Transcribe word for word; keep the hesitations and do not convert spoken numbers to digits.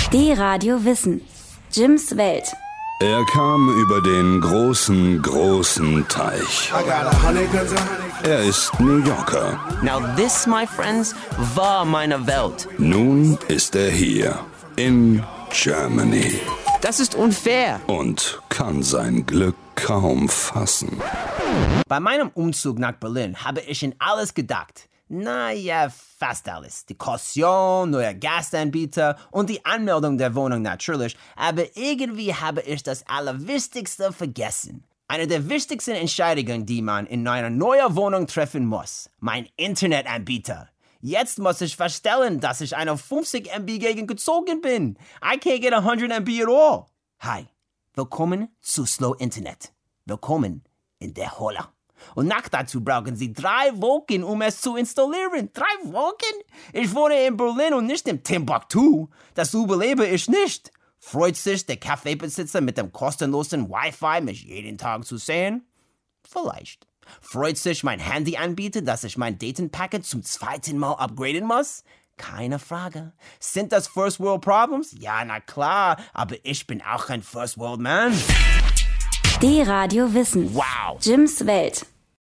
D-Radio Wissen. Jims Welt. Er kam über den großen, großen Teich. Er ist New Yorker. Now this, my friends, war meine Welt. Nun ist er hier, in Germany. Das ist unfair. Und kann sein Glück kaum fassen. Bei meinem Umzug nach Berlin habe ich in alles gedacht. Naja, fast alles. Die Kaution, neuer Gastanbieter und die Anmeldung der Wohnung natürlich. Aber irgendwie habe ich das Allerwichtigste vergessen. Eine der wichtigsten Entscheidungen, die man in einer neuen Wohnung treffen muss. Mein Internetanbieter. Jetzt muss ich feststellen, dass ich eine fünfzig Megabyte Gegend gezogen bin. I can't get one hundred Megabyte at all. Hi, willkommen zu Slow Internet. Willkommen in der Hölle. Und nach dazu brauchen Sie drei Wochen, um es zu installieren. Drei Wochen? Ich wohne in Berlin und nicht in Timbuktu. Das überlebe ich nicht. Freut sich der Kaffeebesitzer mit dem kostenlosen Wi-Fi, mich jeden Tag zu sehen? Vielleicht. Freut sich mein Handyanbieter, dass ich mein Datenpaket zum zweiten Mal upgraden muss? Keine Frage. Sind das First World Problems? Ja, na klar, aber ich bin auch kein First World Man. D-Radio Wissen. Wow. Jims Welt.